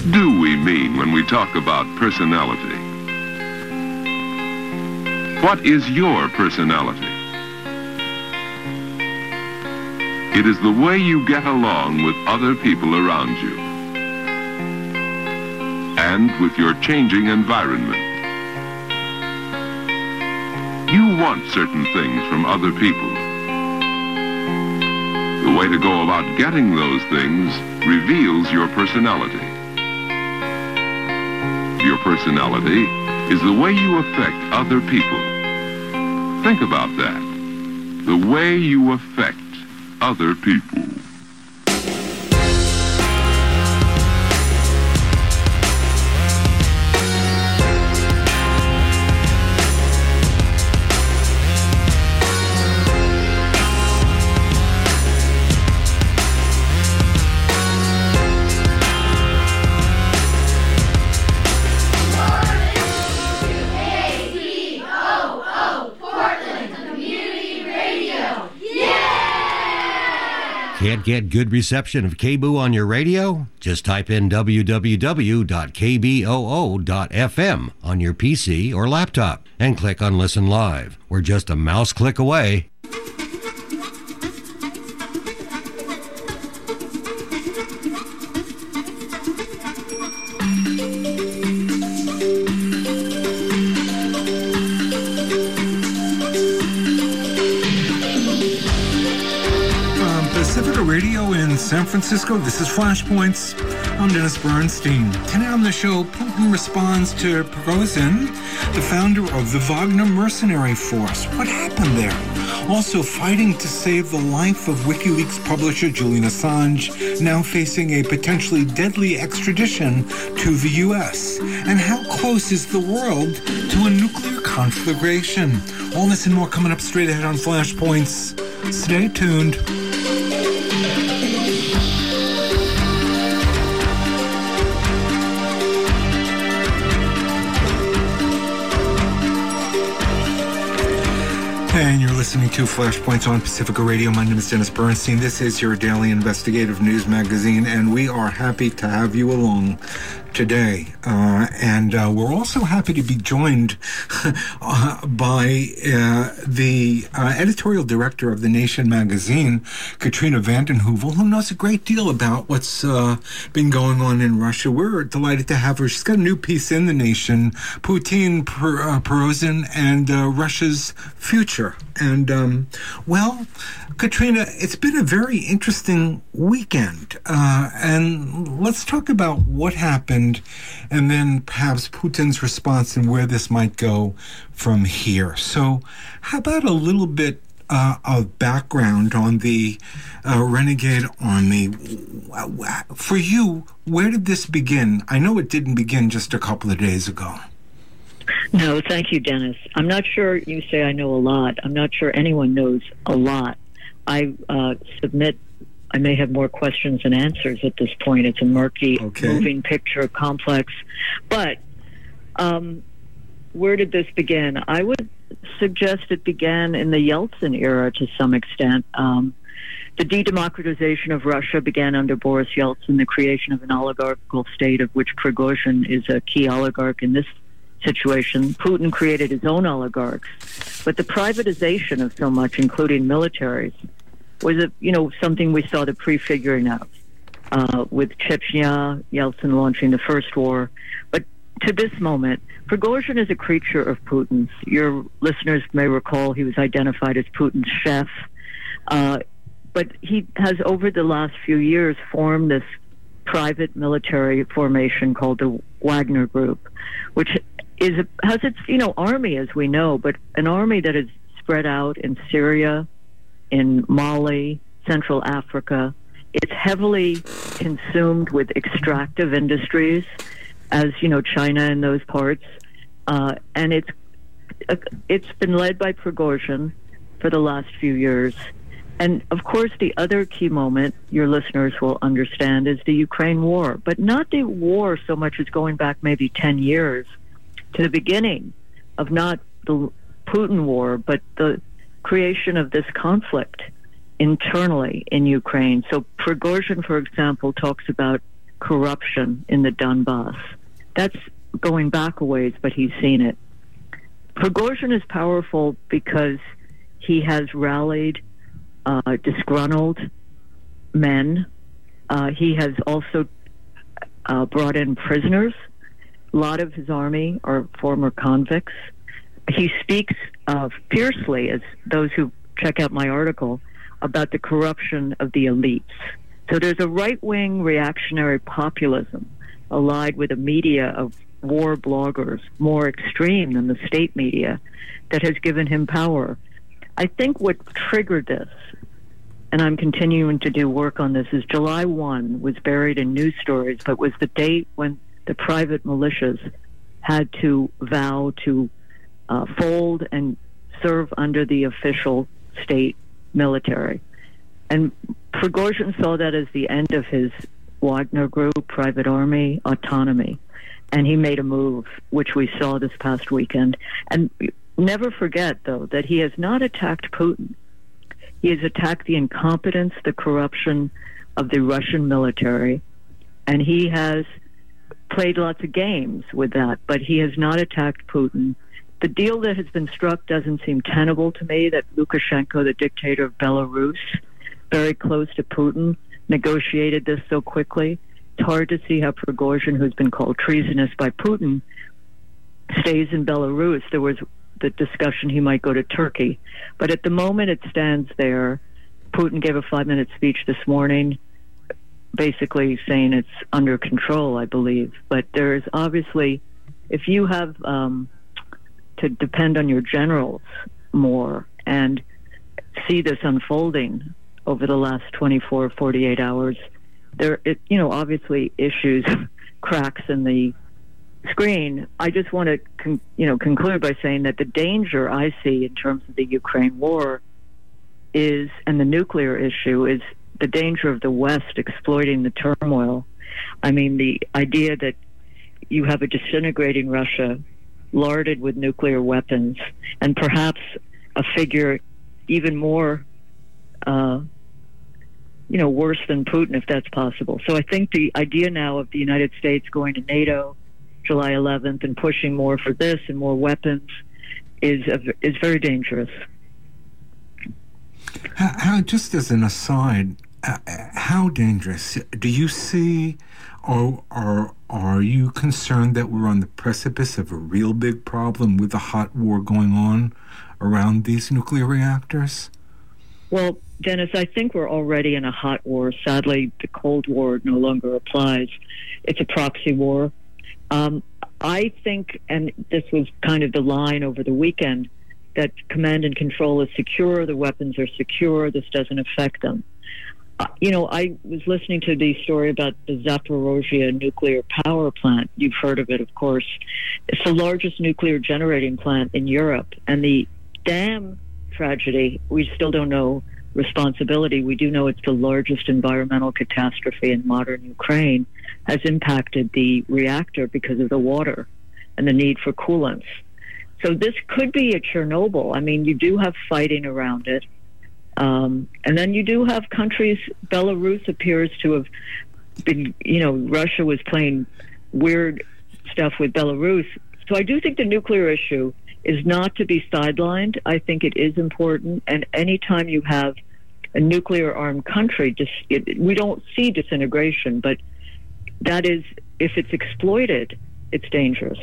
do we mean when we talk about personality? What is your personality? It is the way you get along with other people around you and with your changing environment. You want certain things from other people. The way to go about getting those things reveals your personality. Your personality is the way you affect other people. Think about that. The way you affect other people. Can't get good reception of KBOO on your radio? Just type in www.kboo.fm on your PC or laptop and click on Listen Live. We're just a mouse click away. San Francisco, this is Flashpoints. I'm Dennis Bernstein. Tonight on the show, Putin responds to Prigozhin, the founder of the Wagner mercenary force. What happened there? Also fighting to save the life of WikiLeaks publisher Julian Assange, now facing a potentially deadly extradition to the U.S. And how close is the world to a nuclear conflagration? All this and more coming up straight ahead on Flashpoints. Stay tuned. And you're listening to Flashpoints on Pacifica Radio. My name is Dennis Bernstein. This is your daily investigative news magazine, and we are happy to have you along today. And we're also happy to be joined by the editorial director of The Nation magazine, Katrina vanden Heuvel, who knows a great deal about what's been going on in Russia. We're delighted to have her. She's got a new piece in The Nation, Putin, Prigozhin, and Russia's future. And, well, Katrina, it's been a very interesting weekend. And let's talk about what happened and then perhaps Putin's response and where this might go from here. So how about a little bit of background on the Renegade Army? For you, where did this begin? I know it didn't begin just a couple of days ago. No, thank you, Dennis. I'm not sure you say I know a lot. I'm not sure anyone knows a lot. I submit I may have more questions than answers at this point. It's a murky, moving picture, complex. But where did this begin? I would suggest it began in the Yeltsin era to some extent. The de-democratization of Russia began under Boris Yeltsin, the creation of an oligarchical state of which Prigozhin is a key oligarch in this situation. Putin created his own oligarchs. But the privatization of so much, including militaries, was something we saw the prefiguring of with Chechnya, Yeltsin launching the first war. But to this moment, Prigozhin is a creature of Putin's. Your listeners may recall he was identified as Putin's chef. But he has, over the last few years, formed this private military formation called the Wagner Group, which has its army, as we know, but an army that is spread out in Syria, in Mali, Central Africa. It's heavily consumed with extractive industries, as China in those parts, and it's been led by Prigozhin for the last few years. And of course, the other key moment your listeners will understand is the Ukraine war, but not the war so much as going back maybe 10 years to the beginning of not the Putin war, but the creation of this conflict internally in Ukraine. So Prigozhin, for example, talks about corruption in the Donbass. That's going back a ways, but he's seen it. Prigozhin is powerful because he has rallied disgruntled men. He has also brought in prisoners. A lot of his army are former convicts. He speaks fiercely, as those who check out my article, about the corruption of the elites. So there's a right-wing reactionary populism allied with a media of war bloggers, more extreme than the state media, that has given him power. I think what triggered this, and I'm continuing to do work on this, is July 1 was buried in news stories, but was the date when the private militias had to vow to fold and serve under the official state military. And Prigozhin saw that as the end of his Wagner Group, private army, autonomy. And he made a move, which we saw this past weekend. And never forget, though, that he has not attacked Putin. He has attacked the incompetence, the corruption of the Russian military. And he has played lots of games with that, but he has not attacked Putin. The deal that has been struck doesn't seem tenable to me, that Lukashenko, the dictator of Belarus, very close to Putin, negotiated this so quickly. It's hard to see how Prigozhin, who's been called treasonous by Putin, stays in Belarus. There was the discussion he might go to Turkey. But at the moment it stands there. Putin gave a 5-minute speech this morning, basically saying it's under control, I believe. But there is obviously, if you have to depend on your generals more and see this unfolding over the last 24, 48 hours, there, obviously issues, cracks in the screen. I just want to, conclude by saying that the danger I see in terms of the Ukraine war is, and the nuclear issue, is the danger of the West exploiting the turmoil. I mean, the idea that you have a disintegrating Russia larded with nuclear weapons, and perhaps a figure even more worse than Putin, if that's possible. So I think the idea now of the United States going to NATO July 11th and pushing more for this and more weapons is very dangerous. How, just as an aside, how dangerous do you see, or are you concerned that we're on the precipice of a real big problem with a hot war going on around these nuclear reactors? Well, Dennis, I think we're already in a hot war. Sadly, the Cold War no longer applies. It's a proxy war. I think, and this was kind of the line over the weekend, that command and control is secure, the weapons are secure, this doesn't affect them. I was listening to the story about the Zaporozhye nuclear power plant. You've heard of it, of course. It's the largest nuclear generating plant in Europe. And the dam tragedy, we still don't know responsibility. We do know it's the largest environmental catastrophe in modern Ukraine, has impacted the reactor because of the water and the need for coolants. So this could be a Chernobyl. I mean, you do have fighting around it. And then you do have countries, Belarus appears to have been, Russia was playing weird stuff with Belarus. So I do think the nuclear issue is not to be sidelined. I think it is important. And anytime you have a nuclear-armed country, we don't see disintegration, but that is, if it's exploited, it's dangerous.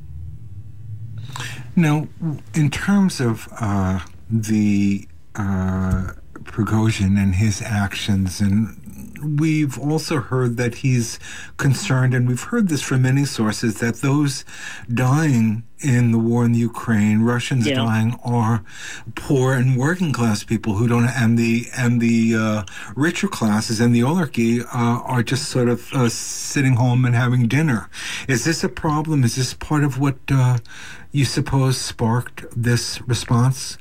Now, in terms of the Prigozhin and his actions, and we've also heard that he's concerned, and we've heard this from many sources, that those dying in the war in the Ukraine, Russians dying, are poor and working class people who don't, and the richer classes and the oligarchy are just sort of sitting home and having dinner. Is this a problem? Is this part of what you suppose sparked this response?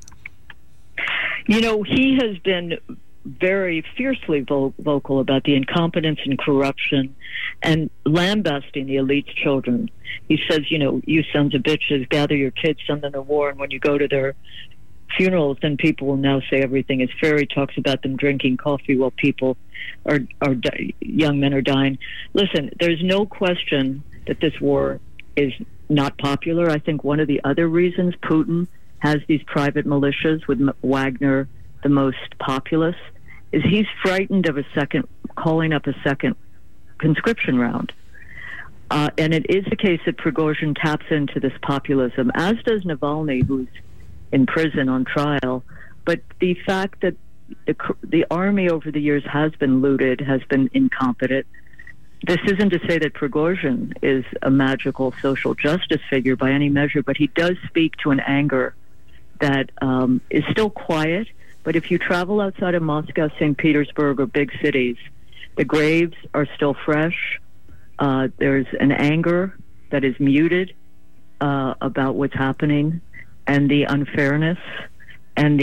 He has been very fiercely vocal about the incompetence and corruption and lambasting the elite's children. He says, you sons of bitches, gather your kids, send them to war, and when you go to their funerals, then people will now say everything is fair. He talks about them drinking coffee while people young men are dying. Listen, there's no question that this war is not popular. I think one of the other reasons Putin has these private militias, with Wagner the most populous, is he's frightened of calling up a second conscription round. And it is the case that Prigozhin taps into this populism, as does Navalny, who's in prison on trial. But the fact that the army over the years has been looted, has been incompetent. This isn't to say that Prigozhin is a magical social justice figure by any measure, but he does speak to an anger that is still quiet. But if you travel outside of Moscow, St. Petersburg, or big cities, the graves are still fresh. There's an anger that is muted about what's happening and the unfairness, and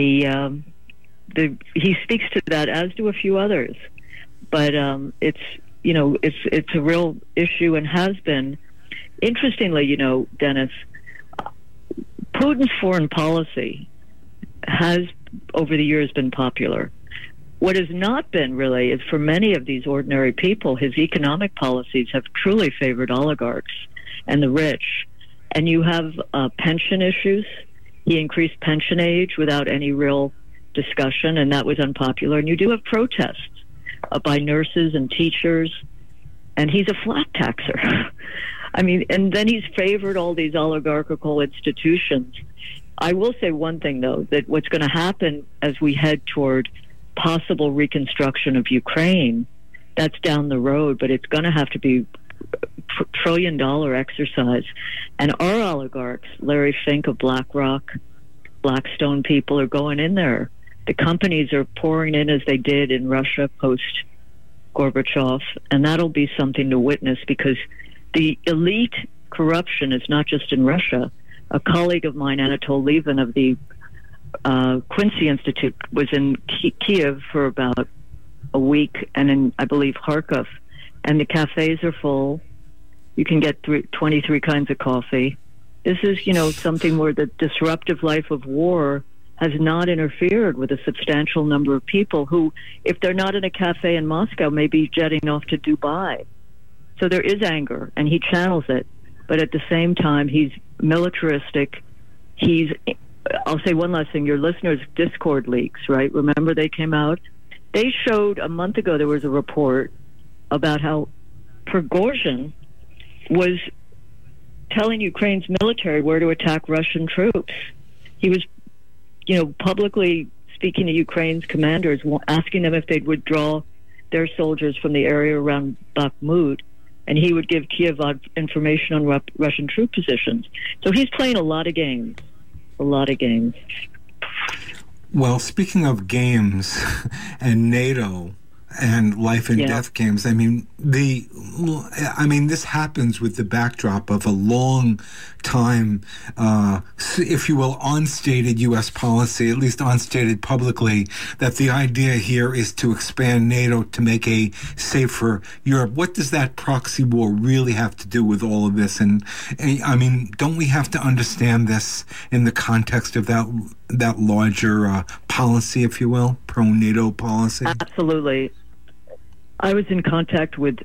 he speaks to that, as do a few others. But it's a real issue, and has been. Interestingly, Dennis, Putin's foreign policy has over the years been popular. What has not been really is, for many of these ordinary people, his economic policies have truly favored oligarchs and the rich. And you have pension issues. He increased pension age without any real discussion, and that was unpopular. And you do have protests by nurses and teachers, and he's a flat taxer. I mean, and then he's favored all these oligarchical institutions. I will say one thing, though, that what's going to happen as we head toward possible reconstruction of Ukraine, that's down the road, but it's going to have to be a trillion-dollar exercise. And our oligarchs, Larry Fink of BlackRock, Blackstone people, are going in there. The companies are pouring in as they did in Russia post-Gorbachev, and that'll be something to witness, because the elite corruption is not just in Russia. A colleague of mine, Anatol Levin of the Quincy Institute, was in Kiev for about a week, and in, I believe, Kharkov, and the cafes are full. You can get 23 kinds of coffee. This is, something where the disruptive life of war has not interfered with a substantial number of people who, if they're not in a cafe in Moscow, may be jetting off to Dubai. So there is anger, and he channels it. But at the same time, he's militaristic. I'll say one last thing. Your listeners' Discord leaks, right? Remember they came out? They showed a month ago, there was a report about how Prigozhin was telling Ukraine's military where to attack Russian troops. He was, publicly speaking to Ukraine's commanders, asking them if they'd withdraw their soldiers from the area around Bakhmut, and he would give Kiev information on Russian troop positions. So he's playing a lot of games. A lot of games. Well, speaking of games and NATO and life and death games, this happens with the backdrop of a long time, if you will, unstated U.S. policy, at least unstated publicly, that the idea here is to expand NATO to make a safer Europe. What does that proxy war really have to do with all of this? And don't we have to understand this in the context of that larger policy, if you will, pro-NATO policy? Absolutely. I was in contact with,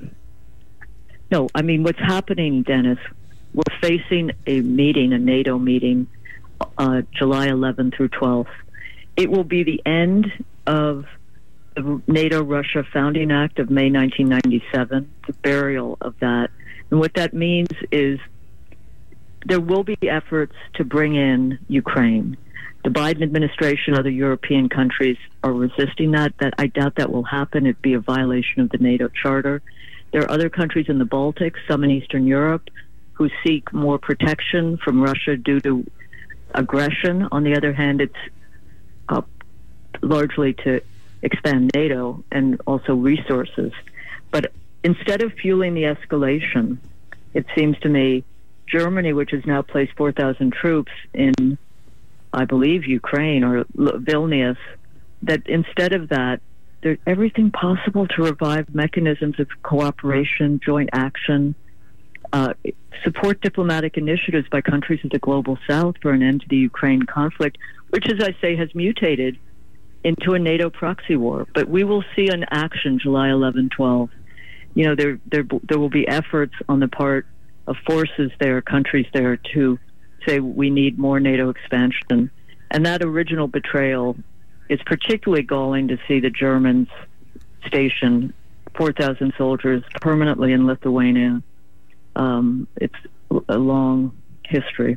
what's happening, Dennis, we're facing a NATO meeting, July 11th through 12th. It will be the end of the NATO-Russia Founding Act of May 1997, the burial of that. And what that means is there will be efforts to bring in Ukraine. The Biden administration, other European countries are resisting that. I doubt that will happen. It'd be a violation of the NATO Charter. There are other countries in the Baltics, some in Eastern Europe, who seek more protection from Russia due to aggression. On the other hand, it's largely to expand NATO and also resources. But instead of fueling the escalation, it seems to me Germany, which has now placed 4,000 troops in, I believe, Ukraine or Vilnius, that instead of that, there's everything possible to revive mechanisms of cooperation, joint action, support diplomatic initiatives by countries of the global south for an end to the Ukraine conflict, which, as I say, has mutated into a NATO proxy war. But we will see an action July 11, 12. There will be efforts on the part of forces there, countries there, to say we need more NATO expansion. And that original betrayal is particularly galling to see the Germans station 4,000 soldiers permanently in Lithuania. It's a long history.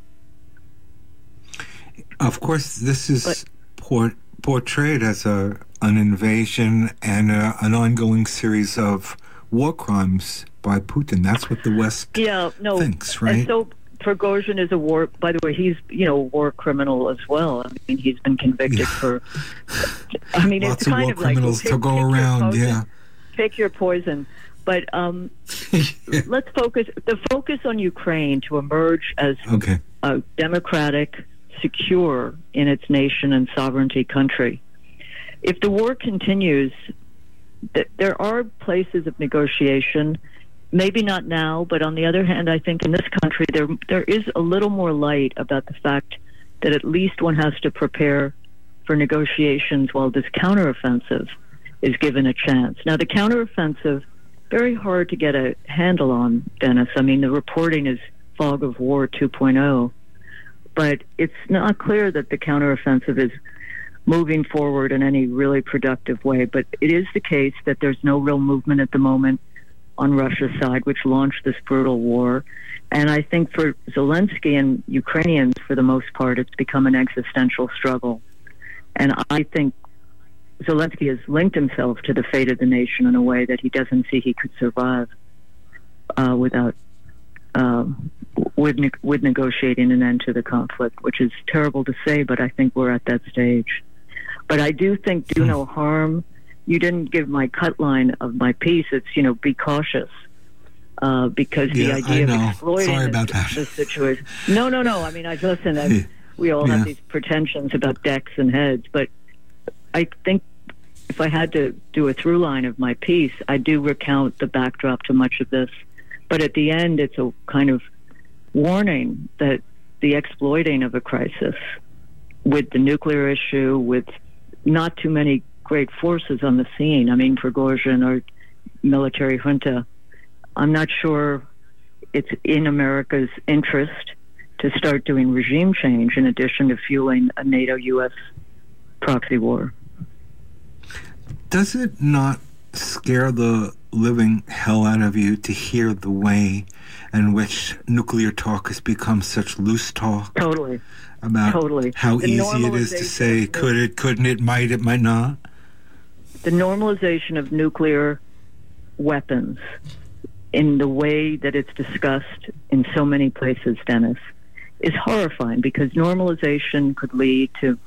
Of course, this is portrayed as an invasion and an ongoing series of war crimes by Putin. That's what the West thinks, right? And so Prigozhin is a war. By the way, he's a war criminal as well. I mean, he's been convicted for. I mean, lots it's kind of war criminals like, to go around. Pick your poison. But let's focus. The focus on Ukraine to emerge as a democratic, secure in its nation and sovereignty country. If the war continues, there are places of negotiation. Maybe not now, but on the other hand, I think in this country there is a little more light about the fact that at least one has to prepare for negotiations while this counteroffensive is given a chance. Now, the counteroffensive, very hard to get a handle on, Dennis. I mean, the reporting is fog of war 2.0, but it's not clear that the counteroffensive is moving forward in any really productive way. But it is the case that there's no real movement at the moment on Russia's side, which launched this brutal war. And I think for Zelensky and Ukrainians, for the most part, it's become an existential struggle. And I think Zelensky has linked himself to the fate of the nation in a way that he doesn't see he could survive with negotiating an end to the conflict, which is terrible to say, but I think we're at that stage. But I do think do no harm. You didn't give my cut line of my piece. It's, be cautious. Because the idea of exploiting the situation. No. I mean, listen, we all have these pretensions about decks and heads, but I think if I had to do a through line of my piece, I do recount the backdrop to much of this. But at the end, it's a kind of warning that the exploiting of a crisis with the nuclear issue, with not too many great forces on the scene. I mean, Prigozhin or military junta. I'm not sure it's in America's interest to start doing regime change in addition to fueling a NATO-U.S. proxy war. Does it not scare the living hell out of you to hear the way in which nuclear talk has become such loose talk? Totally. About how easy it is to say, could it, couldn't it, might it, might not? The normalization of nuclear weapons in the way that it's discussed in so many places, Dennis, is horrifying, because normalization could lead to,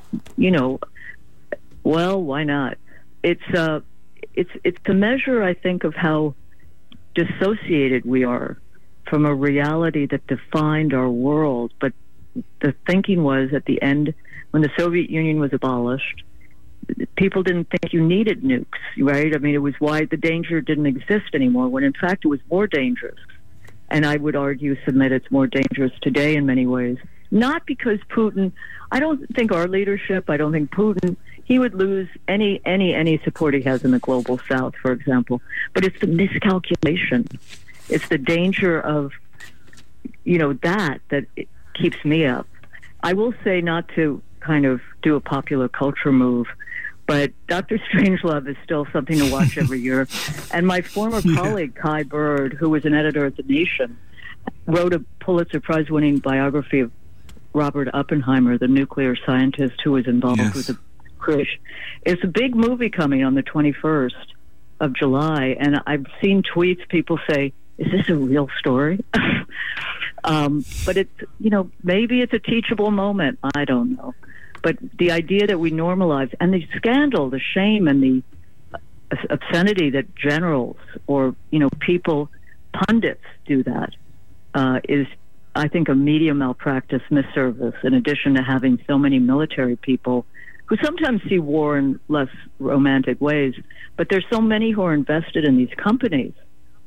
well, why not? It's a measure, I think, of how dissociated we are from a reality that defined our world. But the thinking was, at the end, when the Soviet Union was abolished, people didn't think you needed nukes, right? I mean, it was why the danger didn't exist anymore, when in fact it was more dangerous. And I would submit it's more dangerous today in many ways. Not because Putin, I don't think our leadership, I don't think Putin, he would lose any support he has in the global south, for example. But it's the miscalculation. It's the danger of, that it keeps me up. I will say, not to kind of do a popular culture move, but Dr. Strangelove is still something to watch every year. And my former colleague, Kai Bird, who was an editor at The Nation, wrote a Pulitzer Prize-winning biography of Robert Oppenheimer, the nuclear scientist who was involved with the creation. It's a big movie coming on the 21st of July, and I've seen tweets, people say, is this a real story? But it's, maybe it's a teachable moment. I don't know. But the idea that we normalize, and the scandal, the shame, and the obscenity that generals or, people, pundits do that, is, I think, a media malpractice, misservice, in addition to having so many military people who sometimes see war in less romantic ways. But there's so many who are invested in these companies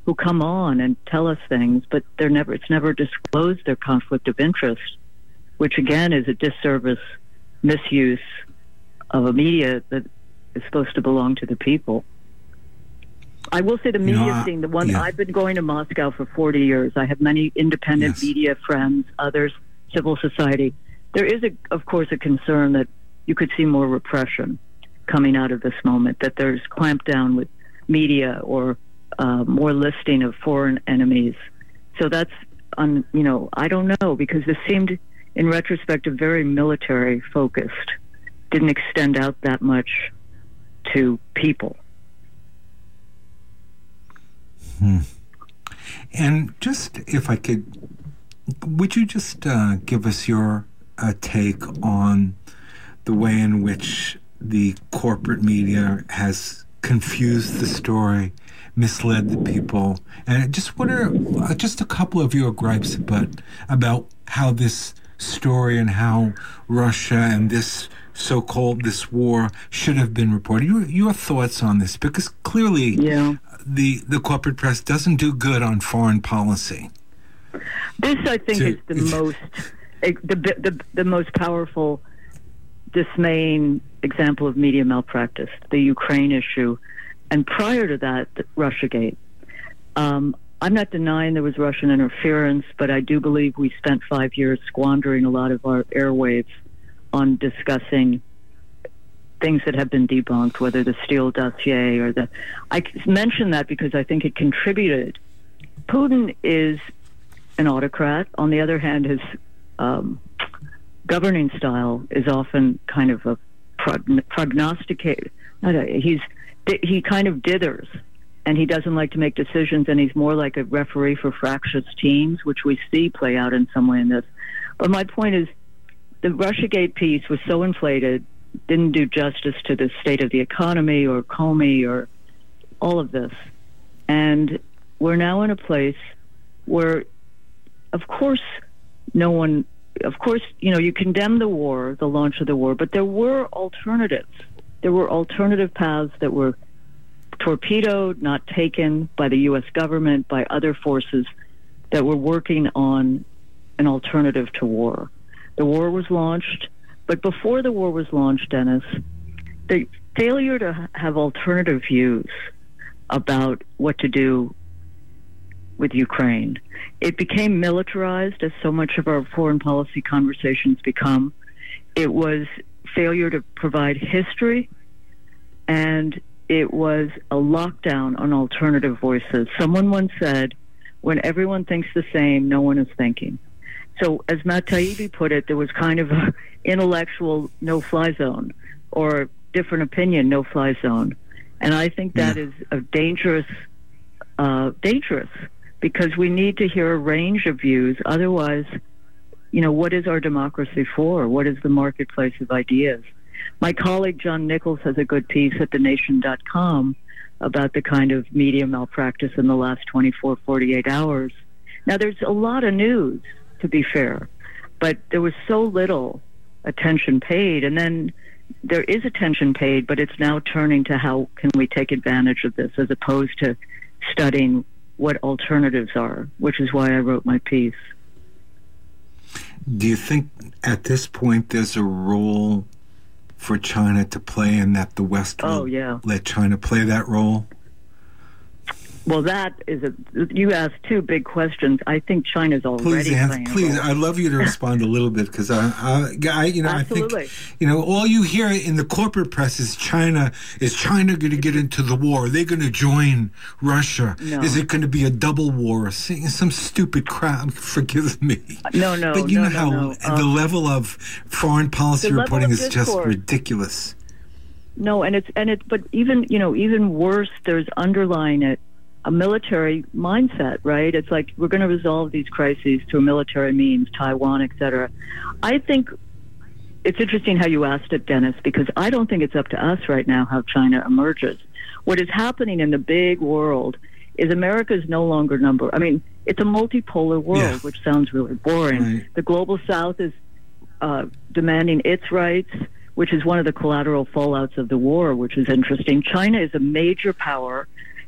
who come on and tell us things, but it's never disclosed their conflict of interest, which again is a disservice, misuse of a media that is supposed to belong to the people. I will say the media thing, the one I've been going to Moscow for 40 years. I have many independent media friends, others, civil society. There is, of course, a concern that you could see more repression coming out of this moment, that there's clampdown with media or more listing of foreign enemies. So that's, I don't know, because this seemed, in retrospect, very military focused. Didn't extend out that much to people. And just, if I could, would you just give us your take on the way in which the corporate media has confused the story, misled the people, and just what are just a couple of your gripes about how this story and how Russia and this this war should have been reported? Your thoughts on this, because clearly the corporate press doesn't do good on foreign policy. This, I think, is the most powerful, dismaying example of media malpractice, the Ukraine issue, and prior to that, Russiagate. I'm not denying there was Russian interference, but I do believe we spent 5 years squandering a lot of our airwaves on discussing things that have been debunked, whether the Steele dossier or I mention that because I think it contributed. Putin is an autocrat. On the other hand, his governing style is often kind of a prognosticator. He kind of dithers, and he doesn't like to make decisions, and he's more like a referee for fractious teams, which we see play out in some way in this. But my point is, the Russiagate piece was so inflated, didn't do justice to the state of the economy or Comey or all of this. And we're now in a place where, of course, you condemn the war, the launch of the war, but there were alternatives. There were alternative paths that were torpedoed, not taken by the U.S. government, by other forces that were working on an alternative to war. The war was launched, but before the war was launched, Dennis, the failure to have alternative views about what to do with Ukraine, it became militarized, as so much of our foreign policy conversations become. It was failure to provide history, and it was a lockdown on alternative voices. Someone once said, when everyone thinks the same, no one is thinking. So as Matt Taibbi put it, there was kind of an intellectual no-fly zone, or different opinion no-fly zone. And I think that is a dangerous, because we need to hear a range of views. Otherwise, what is our democracy for? What is the marketplace of ideas? My colleague John Nichols has a good piece at thenation.com about the kind of media malpractice in the last 24, 48 hours. Now, there's a lot of news, to be fair, but there was so little attention paid. And then there is attention paid, but it's now turning to how can we take advantage of this, as opposed to studying what alternatives are, which is why I wrote my piece. Do you think at this point there's a role for China to play, and that the West will let China play that role? Well, that is you asked two big questions. I think China's already playing. Please, I'd love you to respond a little bit, because I think, all you hear in the corporate press is China going to get into the war? Are they going to join Russia? No. Is it going to be a double war? Some stupid crap. Forgive me. No. But the level of foreign policy reporting is just ridiculous. No, but even worse, there's underlying it a military mindset, right? It's like we're going to resolve these crises through military means, Taiwan, etc. I think it's interesting how you asked it, Dennis, because I don't think it's up to us right now how China emerges. What is happening in the big world is America is no longer it's a multipolar world, which sounds really boring. Right. The global South is demanding its rights, which is one of the collateral fallouts of the war, which is interesting. China is a major power.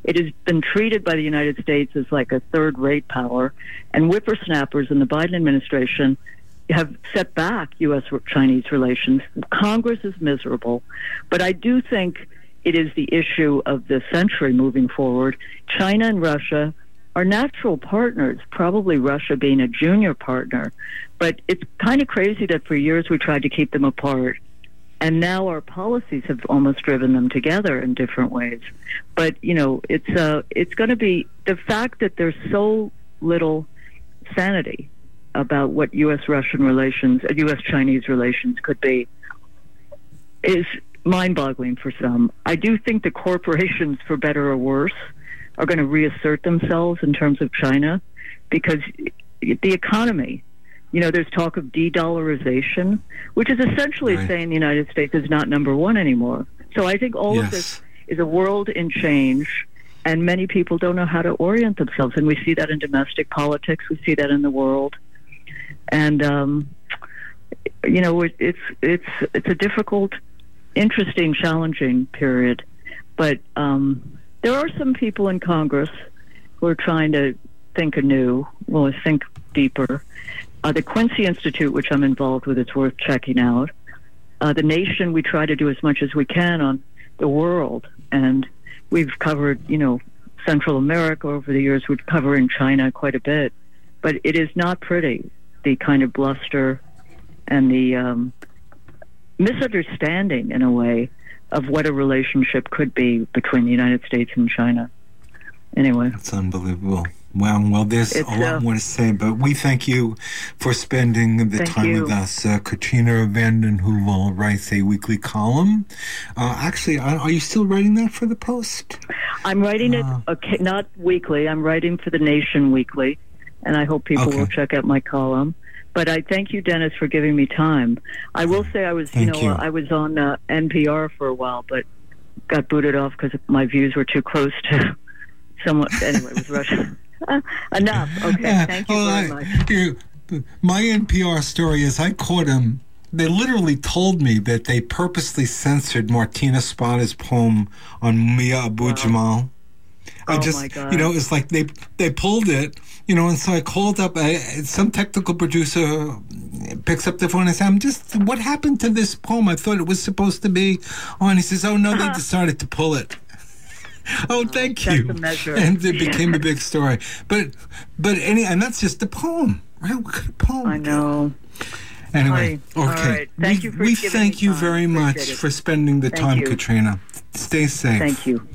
It has been treated by the United States as like a third-rate power, and whippersnappers in the Biden administration have set back U.S.-Chinese relations. Congress is miserable, but I do think it is the issue of the century moving forward. China and Russia are natural partners, probably Russia being a junior partner, but it's kind of crazy that for years we tried to keep them apart, and now our policies have almost driven them together in different ways. But, you know, it's going to be the fact that there's so little sanity about what U.S.-Russian relations, U.S.-Chinese relations could be, is mind-boggling for some. I do think the corporations, for better or worse, are going to reassert themselves in terms of China, because the economy, you know, there's talk of de-dollarization, which is essentially saying the United States is not number one anymore. So I think all of this is a world in change, and many people don't know how to orient themselves. And we see that in domestic politics. We see that in the world. And, you know, it's a difficult, interesting, challenging period. But there are some people in Congress who are trying to think anew, well, think deeper. The Quincy Institute, which I'm involved with, it's worth checking out. The Nation, we try to do as much as we can on the world. And we've covered, you know, Central America over the years. We've covered in China quite a bit. But it is not pretty, the kind of bluster and the misunderstanding, in a way, of what a relationship could be between the United States and China. Anyway. That's unbelievable. Well, there's a lot more to say, but we thank you for spending the time with us. Katrina vanden Heuvel writes a weekly column. Actually, are you still writing that for the Post? I'm writing it, not weekly. I'm writing for the Nation weekly, and I hope people will check out my column. But I thank you, Dennis, for giving me time. I will say I was, I was on NPR for a while, but got booted off because my views were too close to someone. Anyway, it was Russia. Enough. Okay. Thank you very much. My NPR story is I caught them. They literally told me that they purposely censored Martina Spada's poem on Mia Abu-Jamal. My God. You know, it's like they pulled it, you know, and so I called up, some technical producer picks up the phone and says, what happened to this poem? I thought it was supposed to be on. He says, oh, no, they decided to pull it. Oh, thank you. That's a measure. And it became a big story. But and that's just the poem, right? What kind of poem? I know. Anyway, okay. All right. Thank you for we thank you very much for spending the time, Katrina. Stay safe. Thank you.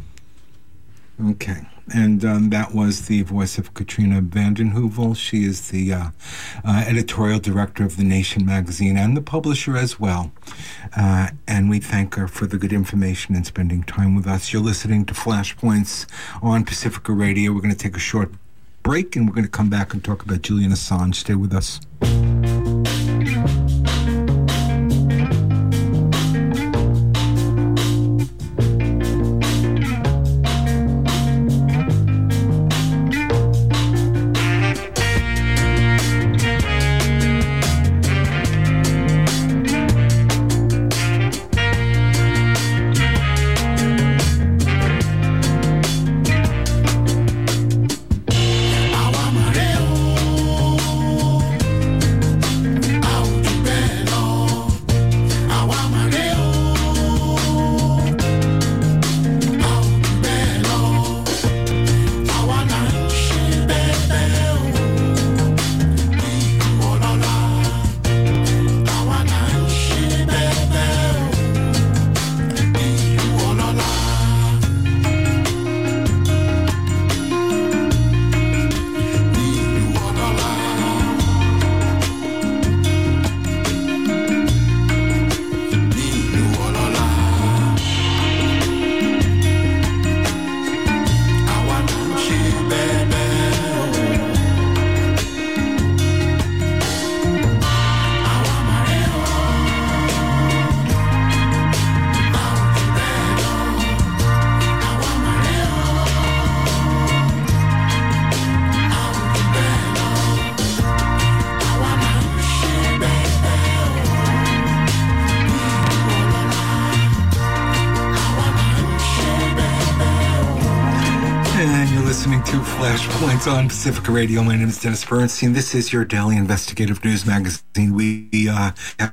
Okay. And that was the voice of Katrina vanden Heuvel. She is the editorial director of The Nation magazine and the publisher as well. And we thank her for the good information and spending time with us. You're listening to Flashpoints on Pacifica Radio. We're going to take a short break, and we're going to come back and talk about Julian Assange. Stay with us. Flashpoints on Pacifica Radio. My name is Dennis Bernstein. This is your daily investigative news magazine. We have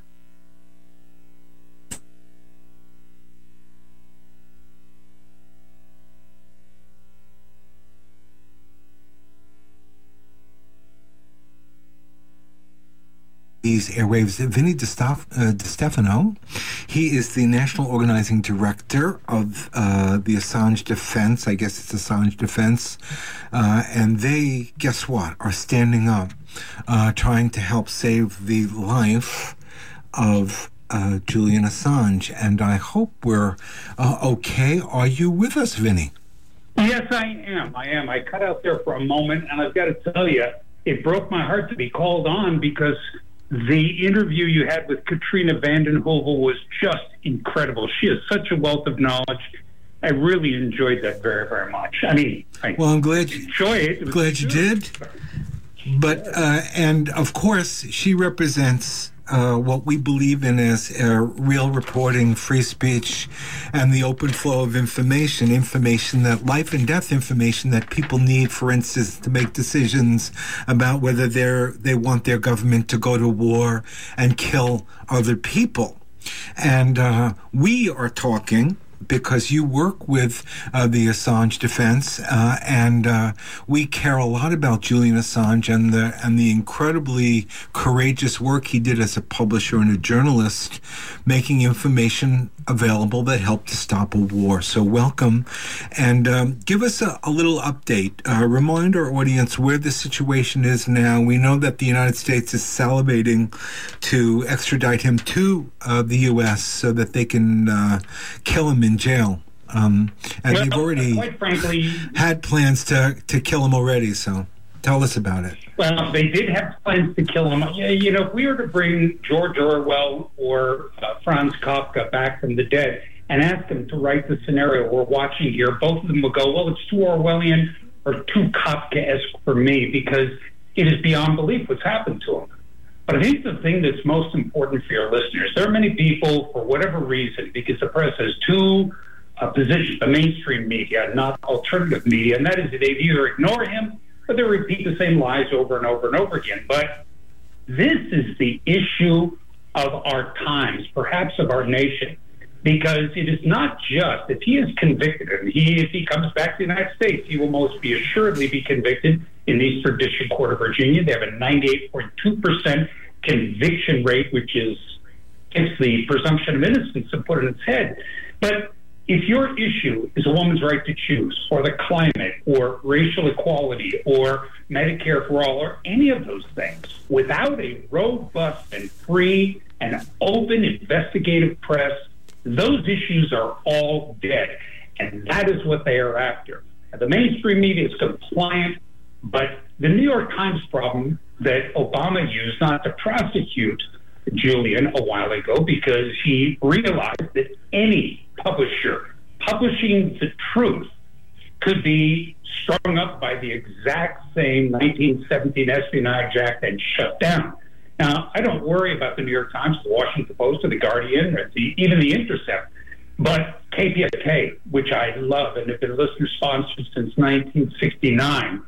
these airwaves. Vinny DiStefano, he is the National Organizing Director of the Assange Defense. I guess it's Assange Defense. And they, guess what, are standing up, trying to help save the life of Julian Assange. And I hope we're okay. Are you with us, Vinny? Yes, I am. I cut out there for a moment, and I've got to tell you, it broke my heart to be called on because the interview you had with Katrina vanden Heuvel was just incredible. She has such a wealth of knowledge. I really enjoyed that very, very much. I mean, I'm glad you enjoy it. Glad you did. But and of course, she represents what we believe in as real reporting, free speech, and the open flow of information that life and death information that people need, for instance, to make decisions about whether they want their government to go to war and kill other people. And we are talking because you work with the Assange Defense, and we care a lot about Julian Assange and the incredibly courageous work he did as a publisher and a journalist, making information available that helped to stop a war. So welcome, and give us a little update. Remind our audience where the situation is now. We know that the United States is salivating to extradite him to the U.S. so that they can kill him in jail. And they've already, quite frankly, had plans to kill him already. So tell us about it. Well, they did have plans to kill him. You know, if we were to bring George Orwell or Franz Kafka back from the dead and ask them to write the scenario we're watching here, both of them would go, well, it's too Orwellian or too Kafkaesque for me because it is beyond belief what's happened to him. But I think the thing that's most important for your listeners, there are many people, for whatever reason, because the press has two positions, the mainstream media, not alternative media, and that is that they either ignore him or they repeat the same lies over and over and over again. But this is the issue of our times, perhaps of our nation, because it is not just, if he is convicted, and if he comes back to the United States, he will most be assuredly be convicted in the Eastern District Court of Virginia. They have a 98.2% conviction rate, which is takes the presumption of innocence and put it in its head. But if your issue is a woman's right to choose, or the climate, or racial equality, or Medicare for all, or any of those things, without a robust and free and open investigative press, those issues are all dead. And that is what they are after. The mainstream media is compliant, but the New York Times problem that Obama used not to prosecute Julian a while ago because he realized that any publisher publishing the truth could be strung up by the exact same 1917 Espionage Act and shut down. Now, I don't worry about the New York Times, the Washington Post, or the Guardian, or even the Intercept, but KPFK, which I love and have been listener sponsored since 1969,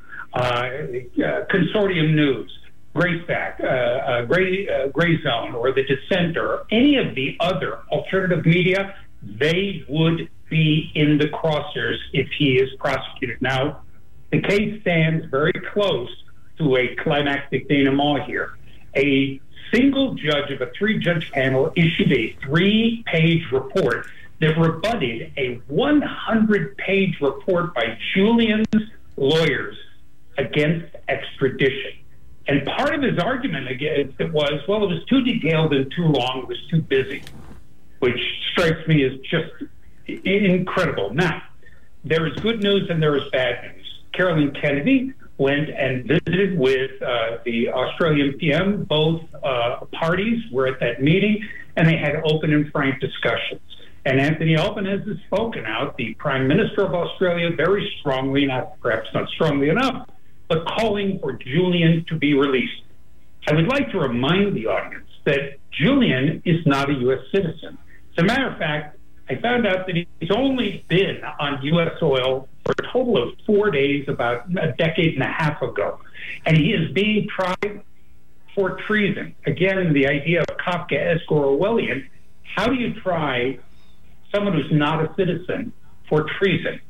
Consortium News, Graystack, Gray Zone, or The Dissenter, or any of the other alternative media, they would be in the crosshairs if he is prosecuted. Now, the case stands very close to a climactic denouement here. A single judge of a three-judge panel issued a 3-page report that rebutted a 100-page report by Julian's lawyers against extradition. And part of his argument against it was, well, it was too detailed and too long, it was too busy, which strikes me as just incredible. Now, there is good news and there is bad news. Caroline Kennedy went and visited with the Australian PM. Both parties were at that meeting, and they had open and frank discussions. And Anthony Albanese has spoken out, the Prime Minister of Australia, very strongly, perhaps not strongly enough, but calling for Julian to be released. I would like to remind the audience that Julian is not a U.S. citizen. As a matter of fact, I found out that he's only been on U.S. soil for a total of 4 days about a decade and a half ago. And he is being tried for treason. Again, the idea of Kafkaesque or Orwellian, how do you try someone who's not a citizen for treason?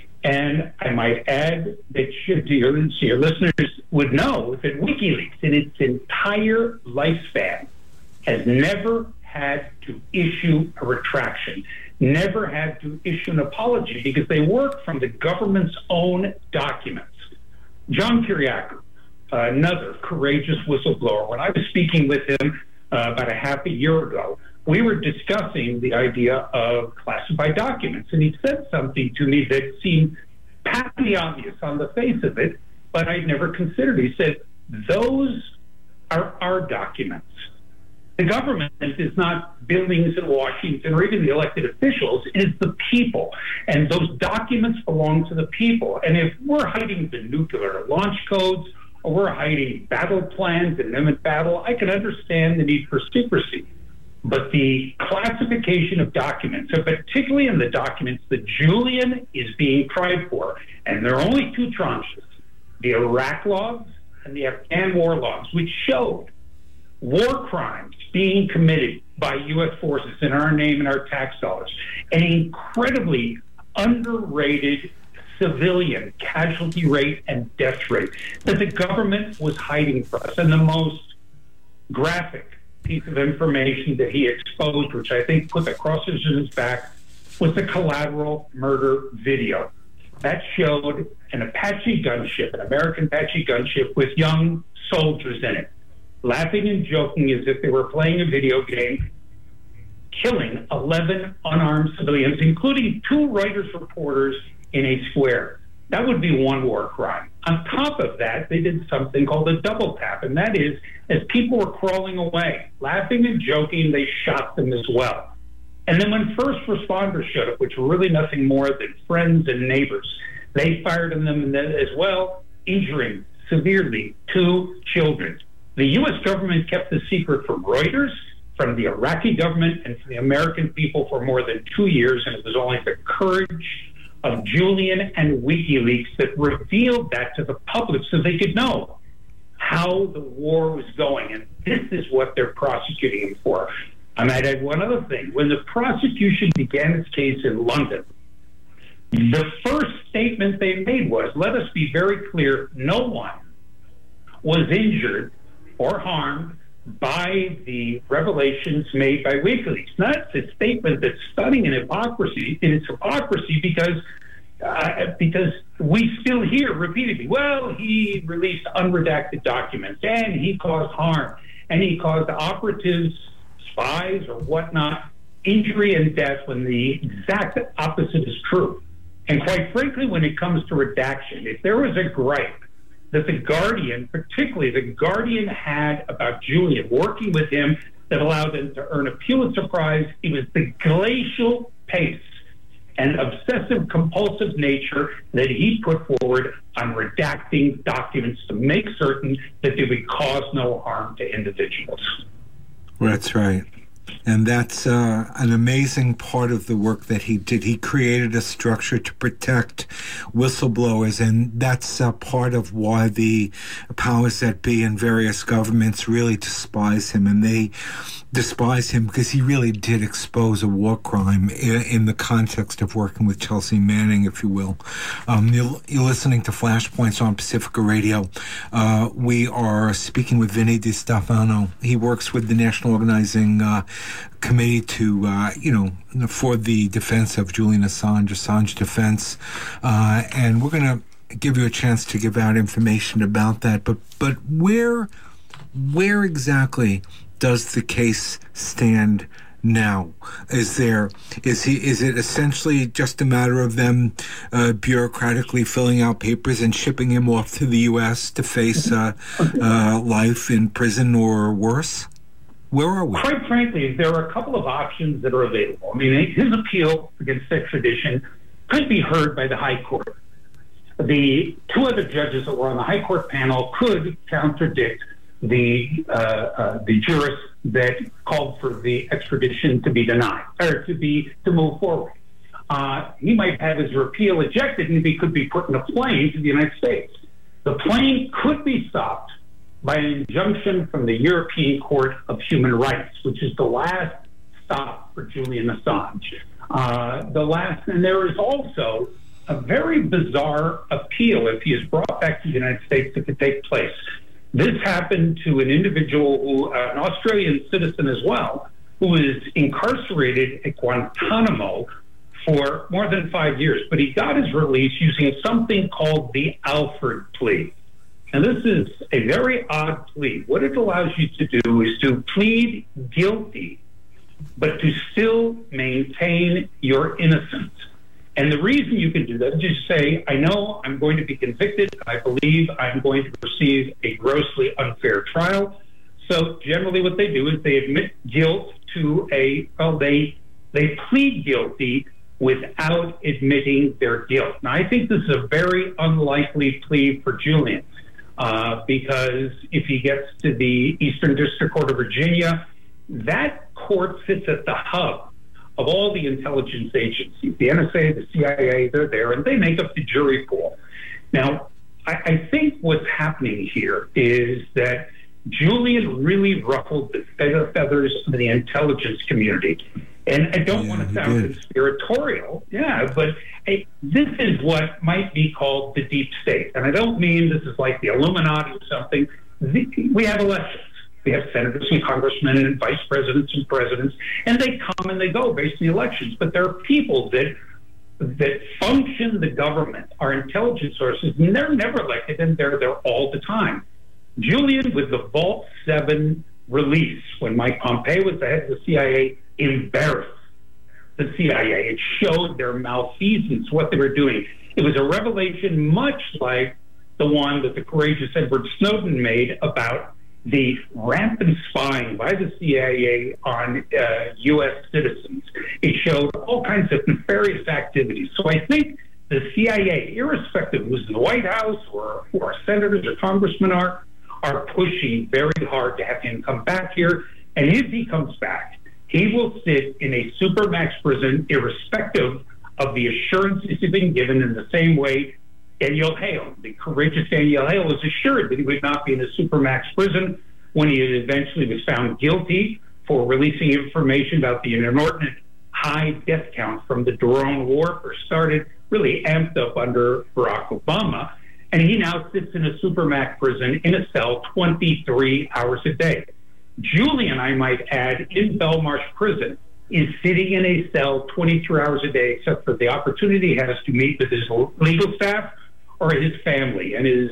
And I might add that your listeners would know that WikiLeaks, in its entire lifespan, has never had to issue a retraction, never had to issue an apology, because they work from the government's own documents. John Kiriakou, another courageous whistleblower, when I was speaking with him about a half a year ago, we were discussing the idea of classified documents, and he said something to me that seemed patently obvious on the face of it, but I'd never considered. He said, those are our documents. The government is not buildings in Washington or even the elected officials. It is the people. And those documents belong to the people. And if we're hiding the nuclear launch codes or we're hiding battle plans in imminent battle, I can understand the need for secrecy. But the classification of documents, and particularly in the documents that Julian is being tried for, and there are only two tranches, the Iraq logs and the Afghan war logs, which showed war crimes being committed by U.S. forces in our name and our tax dollars, an incredibly underrated civilian casualty rate and death rate that the government was hiding from us. And the most graphic piece of information that he exposed, which I think put the crosses in his back, was the collateral murder video. That showed an Apache gunship, an American Apache gunship with young soldiers in it, laughing and joking as if they were playing a video game, killing 11 unarmed civilians, including 2 Reuters reporters in a square. That would be one war crime. On top of that, they did something called a double tap, and that is, as people were crawling away, laughing and joking, they shot them as well. And then when first responders showed up, which were really nothing more than friends and neighbors, they fired on them as well, injuring severely 2 children. The U.S. government kept the secret from Reuters, from the Iraqi government, and from the American people for more than 2 years, and it was only the courage of Julian and WikiLeaks that revealed that to the public so they could know how the war was going. And this is what they're prosecuting him for. I might add one other thing. When the prosecution began its case in London, the first statement they made was, let us be very clear, no one was injured or harmed by the revelations made by WikiLeaks. That's a statement that's stunning in hypocrisy. And it's hypocrisy because we still hear repeatedly, well, he released unredacted documents and he caused harm and he caused operatives, spies or whatnot, injury and death, when the exact opposite is true. And quite frankly, when it comes to redaction, if there was a gripe that the Guardian, particularly the Guardian, had about Julian, working with him that allowed them to earn a Pulitzer Prize, it was the glacial pace and obsessive compulsive nature that he put forward on redacting documents to make certain that they would cause no harm to individuals. That's right. And that's an amazing part of the work that he did. He created a structure to protect whistleblowers, and that's part of why the powers that be in various governments really despise him. And they despise him because he really did expose a war crime in the context of working with Chelsea Manning, if you will. You're listening to Flashpoints on Pacifica Radio. We are speaking with Vinny DiStefano. He works with the National Organizing Committee to, for the defense of Julian Assange defense. And we're going to give you a chance to give out information about that. But where exactly does the case stand now? Is it essentially just a matter of them bureaucratically filling out papers and shipping him off to the U.S. to face life in prison or worse? Where are we? Quite frankly, there are a couple of options that are available. I mean, his appeal against extradition could be heard by the High Court. The 2 other judges that were on the High Court panel could contradict the jurist that called for the extradition to be denied or to move forward. He might have his repeal ejected and he could be put in a plane to the United States. The plane could be stopped by an injunction from the European Court of Human Rights, which is the last stop for Julian Assange. And there is also a very bizarre appeal if he is brought back to the United States that could take place. This happened to an individual who, an Australian citizen as well, who was incarcerated at Guantanamo for more than 5 years, but he got his release using something called the Alford plea. And this is a very odd plea. What it allows you to do is to plead guilty, but to still maintain your innocence. And the reason you can do that is just say, I know I'm going to be convicted. I believe I'm going to receive a grossly unfair trial. So generally what they do is they admit guilt to they plead guilty without admitting their guilt. Now, I think this is a very unlikely plea for Julian because if he gets to the Eastern District Court of Virginia, that court sits at the hub of all the intelligence agencies, the NSA, the CIA, they're there, and they make up the jury pool. Now, I think what's happening here is that Julian really ruffled the feathers of the intelligence community. And I don't want to sound conspiratorial, but this is what might be called the deep state. And I don't mean this is like the Illuminati or something. We have elections. We have senators and congressmen and vice presidents and presidents, and they come and they go based on the elections. But there are people that function the government, our intelligence sources, and they're never elected, and they're there all the time. Julian, with the Vault 7 release, when Mike Pompeo was the head of the CIA, embarrassed the CIA. It showed their malfeasance, what they were doing. It was a revelation much like the one that the courageous Edward Snowden made about the rampant spying by the CIA on U.S. citizens. It showed all kinds of nefarious activities. So I think the CIA, irrespective of who's in the White House or who our senators or congressmen are pushing very hard to have him come back here. And if he comes back, he will sit in a supermax prison, irrespective of the assurances he's been given, in the same way Daniel Hale, the courageous Daniel Hale, was assured that he would not be in a supermax prison when he eventually was found guilty for releasing information about the inordinate high death count from the drone war first started, really amped up under Barack Obama. And he now sits in a supermax prison in a cell 23 hours a day. Julian, I might add, in Belmarsh Prison, is sitting in a cell 23 hours a day, except for the opportunity he has to meet with his legal staff or his family, and his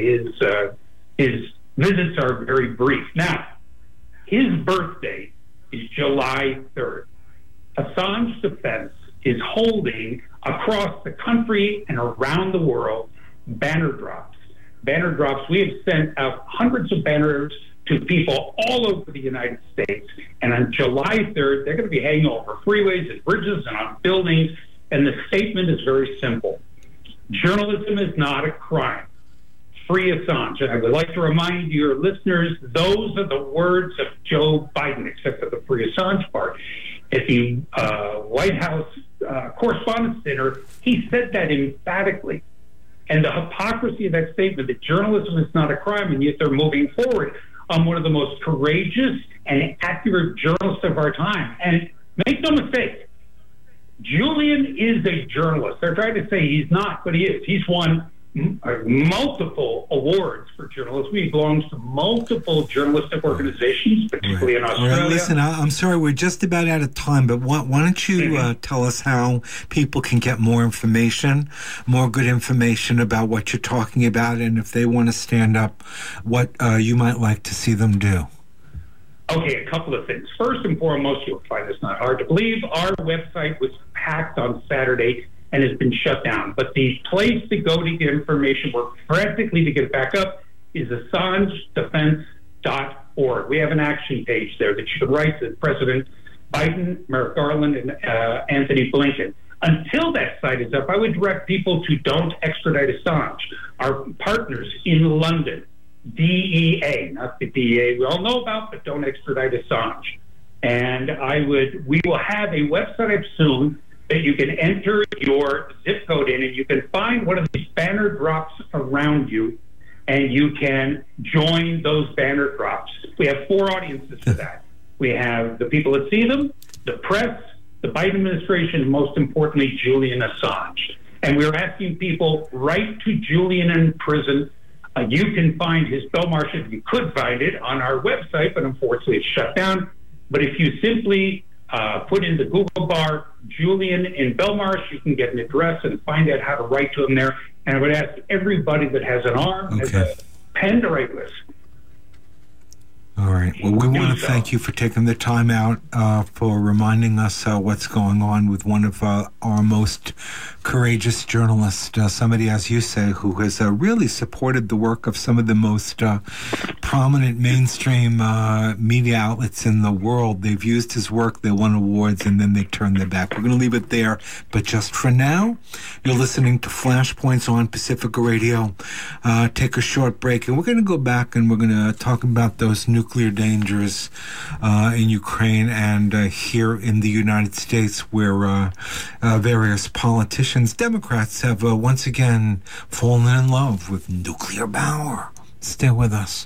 visits are very brief. Now, his birthday is July 3rd. Assange Defense is holding across the country and around the world banner drops. Banner drops. We have sent out hundreds of banners to people all over the United States. And on July 3rd, they're going to be hanging over freeways and bridges and on buildings. And the statement is very simple. Journalism is not a crime. Free Assange. And I would like to remind your listeners, those are the words of Joe Biden, except for the Free Assange part. At the White House Correspondents' Dinner, he said that emphatically. And the hypocrisy of that statement, that journalism is not a crime, and yet they're moving forward on one of the most courageous and accurate journalists of our time. And make no mistake, Julian is a journalist. They're trying to say he's not, but he is. He's won multiple awards for journalism. He belongs to multiple journalistic organizations, particularly in Australia. All right, listen, I'm sorry, we're just about out of time, but why don't you tell us how people can get more information, more good information about what you're talking about, and if they want to stand up, what you might like to see them do? Okay, a couple of things. First and foremost, you'll find this not hard to believe, our website was hacked on Saturday and has been shut down. But the place to go to get information, work frantically to get it back up, is AssangeDefense.org. We have an action page there that you can write to President Biden, Merrick Garland, and Anthony Blinken. Until that site is up, I would direct people to Don't Extradite Assange. Our partners in London DEA, not the DEA we all know about, but don't extradite Assange. And we will have a website soon that you can enter your zip code in, and you can find one of these banner drops around you, and you can join those banner drops. We have 4 audiences for that. We have the people that see them, the press, the Biden administration, and most importantly, Julian Assange. And we're asking people, write to Julian in prison. You can find his Belmarsh, if you could find it, on our website, but unfortunately it's shut down. But if you simply put in the Google bar Julian in Belmarsh, you can get an address and find out how to write to him there. And I would ask everybody that has an arm, has a pen to write with. All right. Well, we want to thank you for taking the time out for reminding us what's going on with one of our most courageous journalists, somebody, as you say, who has really supported the work of some of the most prominent mainstream media outlets in the world. They've used his work, they won awards, and then they turned their back. We're going to leave it there. But just for now, you're listening to Flashpoints on Pacifica Radio. Take a short break, and we're going to go back and we're going to talk about those nuclear dangers in Ukraine and here in the United States, where various politicians, Democrats, have once again fallen in love with nuclear power. Stay with us.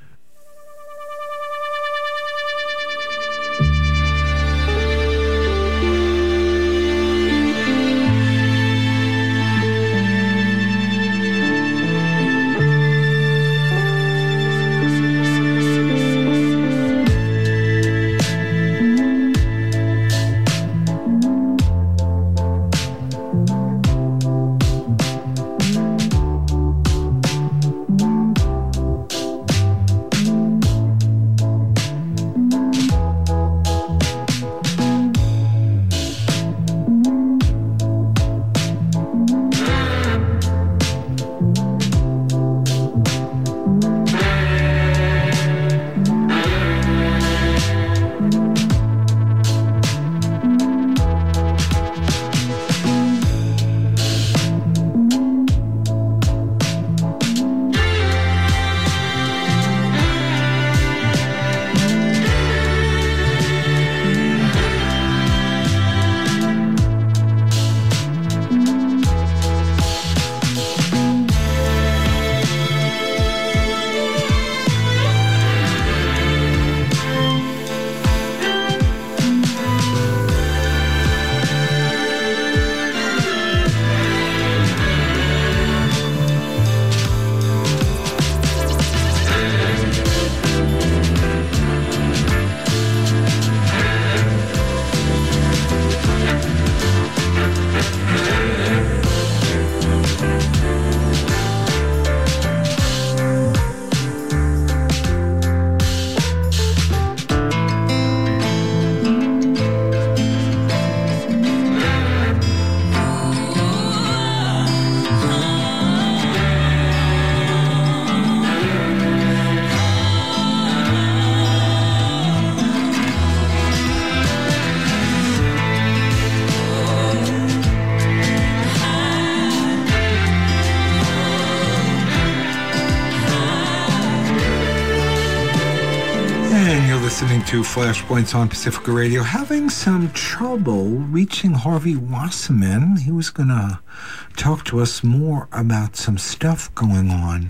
Listening to Flashpoints on Pacifica Radio. Having some trouble reaching Harvey Wasserman. He was going to talk to us more about some stuff going on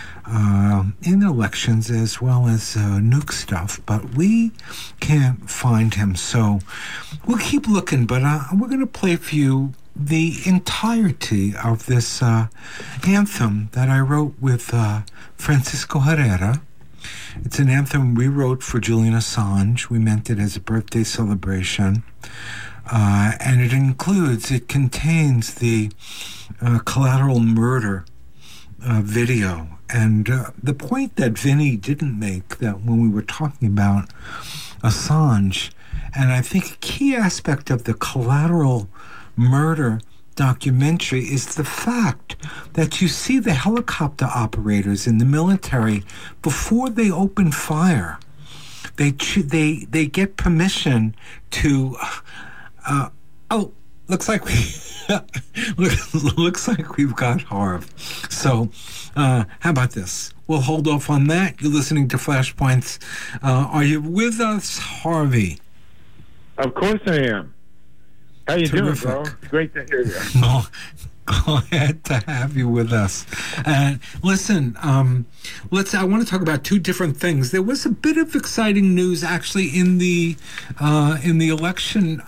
in elections as well as nuke stuff, but we can't find him, so we'll keep looking. But we're going to play for you the entirety of this anthem that I wrote with Francisco Herrera. It's an anthem we wrote for Julian Assange. We meant it as a birthday celebration. And it contains the collateral murder video. And the point that Vinny didn't make, that when we were talking about Assange, and I think a key aspect of the collateral murder documentary is the fact that you see the helicopter operators in the military, before they open fire, they get permission to looks like we've got Harv. So, how about this? We'll hold off on that. You're listening to Flashpoints. Are you with us, Harvey? Of course I am. How you Terrific. doing, bro? Great to hear you. No, glad to have you with us. Listen, I want to talk about two different things. There was a bit of exciting news actually in the election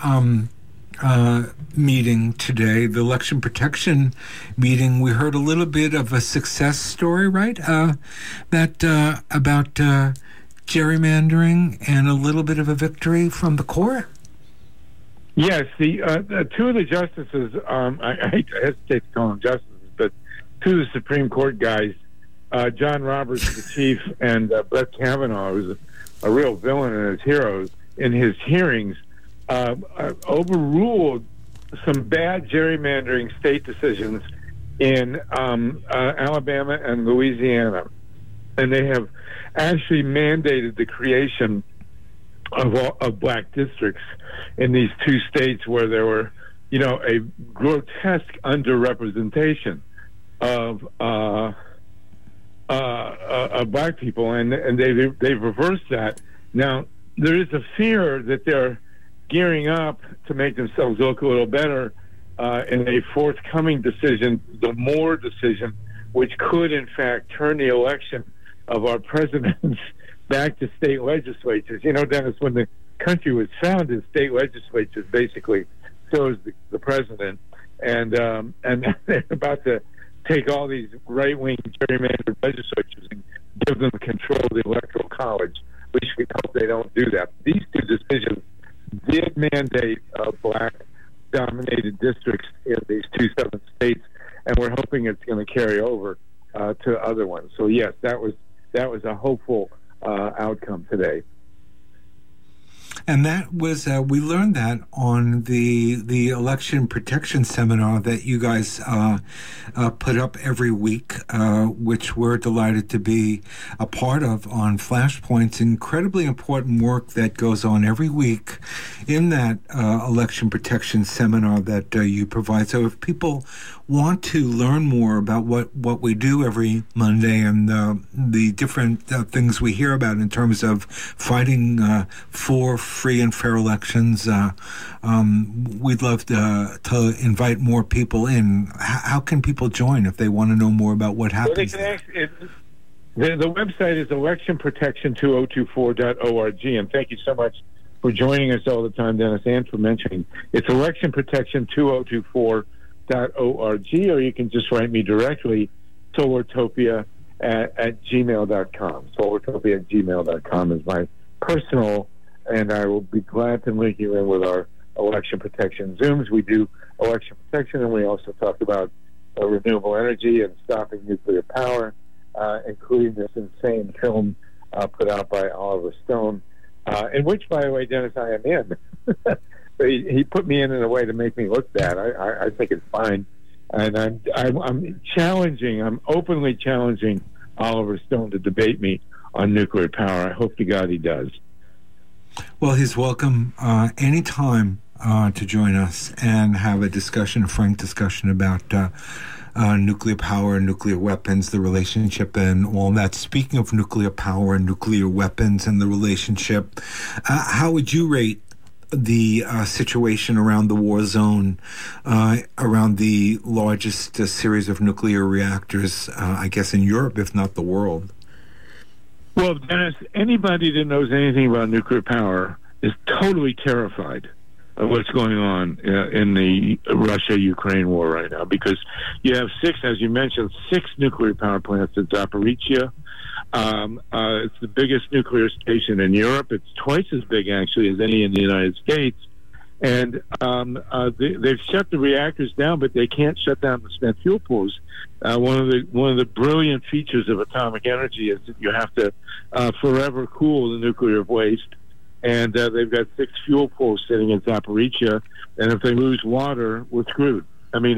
meeting today, the election protection meeting. We heard a little bit of a success story, right? That about gerrymandering and a little bit of a victory from the court. Yes, the two of the justices, I hesitate to call them justices, but two of the Supreme Court guys, John Roberts, the chief, and Brett Kavanaugh, who's a real villain in his hearings, overruled some bad gerrymandering state decisions in Alabama and Louisiana. And they have actually mandated the creation of black districts in these two states where there were, a grotesque underrepresentation of black people, and they've reversed that. Now there is a fear that they're gearing up to make themselves look a little better in a forthcoming decision, the Moore decision, which could in fact turn the election of our presidents back to state legislatures. Dennis, when the country was founded, state legislatures basically chose the president, and they're about to take all these right-wing gerrymandered legislatures and give them control of the Electoral College. We should hope they don't do that. These two decisions did mandate black-dominated districts in these two southern states, and we're hoping it's going to carry over to other ones. So yes, that was a hopeful outcome today. And that was, we learned that on the election protection seminar that you guys put up every week, which we're delighted to be a part of on Flashpoints. Incredibly important work that goes on every week in that election protection seminar that you provide. So if people want to learn more about what we do every Monday and the different things we hear about in terms of fighting for free and fair elections, we'd love to invite more people in. How can people join if they want to know more about what happens? Well, the website is electionprotection2024.org, and thank you so much for joining us all the time, Dennis, and for mentioning. It's electionprotection2024.org, or you can just write me directly, solartopia at gmail.com. Solartopia at gmail.com is my personal, and I will be glad to link you in with our election protection Zooms. We do election protection, and we also talk about renewable energy and stopping nuclear power, including this insane film put out by Oliver Stone, in which, by the way, Dennis, I am in. He put me in a way to make me look bad. I think it's fine, and I'm openly challenging Oliver Stone to debate me on nuclear power. I hope to God he does. Well, he's welcome anytime to join us and have a frank discussion about nuclear power and nuclear weapons, the relationship and all that. Speaking of nuclear power and nuclear weapons and the relationship, how would you rate the situation around the war zone, around the largest series of nuclear reactors, I guess, in Europe, if not the world? Well, Dennis, anybody that knows anything about nuclear power is totally terrified of what's going on in the Russia-Ukraine war right now, because you have as you mentioned, six nuclear power plants at Zaporizhzhia. It's the biggest nuclear station in Europe. It's twice as big, actually, as any in the United States. And they've shut the reactors down, but they can't shut down the spent fuel pools. One of the brilliant features of atomic energy is that you have to forever cool the nuclear waste. And they've got 6 fuel pools sitting in Zaporizhzhia, and if they lose water, we're screwed. I mean,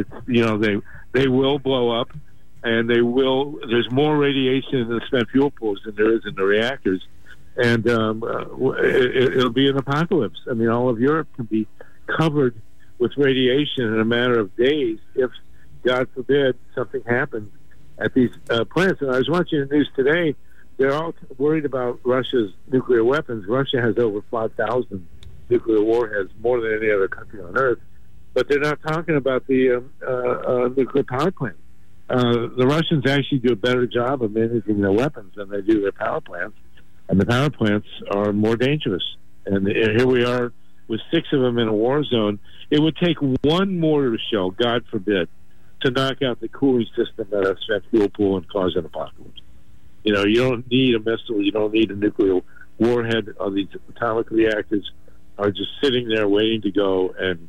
they will blow up. And there's more radiation in the spent fuel pools than there is in the reactors. And it'll be an apocalypse. I mean, all of Europe can be covered with radiation in a matter of days if, God forbid, something happens at these plants. And I was watching the news today. They're all worried about Russia's nuclear weapons. Russia has over 5,000 nuclear warheads, more than any other country on Earth. But they're not talking about the nuclear power plant. The Russians actually do a better job of managing their weapons than they do their power plants. And the power plants are more dangerous. And here we are with 6 of them in a war zone. It would take one mortar shell, God forbid, to knock out the cooling system at a spent fuel pool and cause an apocalypse. You know, you don't need a missile. You don't need a nuclear warhead. These atomic reactors are just sitting there waiting to go. And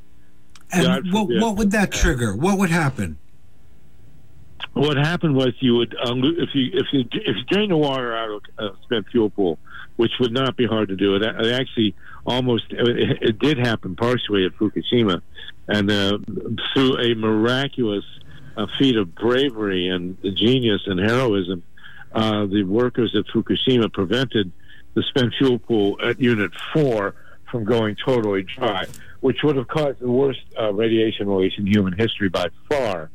what would that trigger? What would happen? What happened was you would if you drain the water out of a spent fuel pool, which would not be hard to do. It actually it did happen partially at Fukushima, and through a miraculous feat of bravery and genius and heroism, the workers at Fukushima prevented the spent fuel pool at Unit 4 from going totally dry, which would have caused the worst radiation release in human history by far.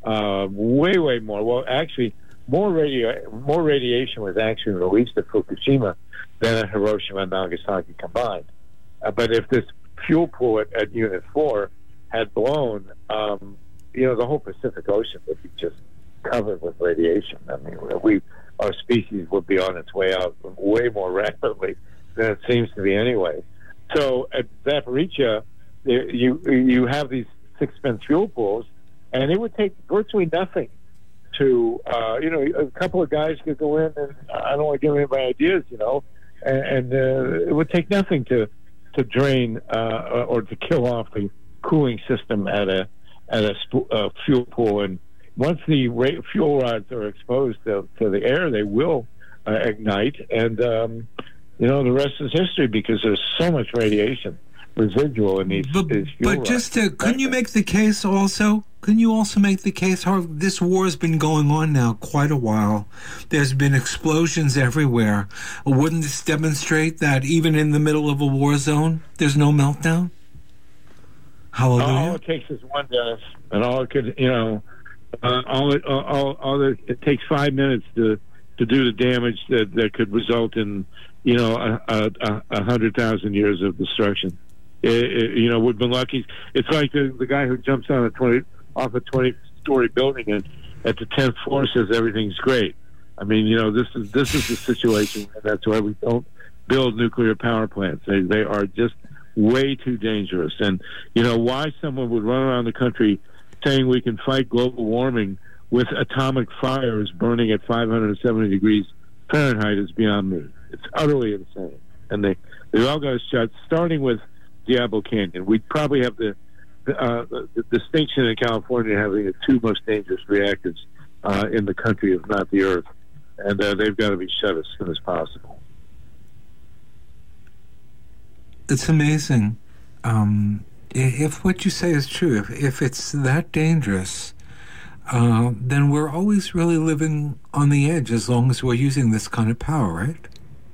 Way more. Well, actually, more radiation was actually released at Fukushima than at Hiroshima and Nagasaki combined. But if this fuel pool at Unit 4 had blown, the whole Pacific Ocean would be just covered with radiation. I mean, our species would be on its way out way more rapidly than it seems to be anyway. So at Zaporizhzhia, you have these 6 spent fuel pools, and it would take virtually nothing to, a couple of guys could go in, and I don't want to give anybody ideas, and it would take nothing to drain or to kill off the cooling system at a fuel pool. And once the fuel rods are exposed to the air, they will ignite, and the rest is history because there's so much radiation residual in these fuel rods. Couldn't you make the case also? Couldn't you also make the case, Harv, this war has been going on now quite a while. There's been explosions everywhere. Wouldn't this demonstrate that even in the middle of a war zone, there's no meltdown? Hallelujah. All it takes is one, Dennis, and all it could, it takes 5 minutes to do the damage that could result in, 100,000 years of destruction. We've been lucky. It's like the guy who jumps on off a 20-story building and at the 10th floor says everything's great. I mean, this is the situation, and that's why we don't build nuclear power plants. They are just way too dangerous. And why someone would run around the country saying we can fight global warming with atomic fires burning at 570 degrees Fahrenheit is beyond me. It's utterly insane. And they all got shut, starting with Diablo Canyon. We'd probably have the distinction in California having the 2 most dangerous reactors in the country, if not the Earth. And they've got to be shut as soon as possible. It's amazing. If what you say is true, if it's that dangerous, then we're always really living on the edge as long as we're using this kind of power, right?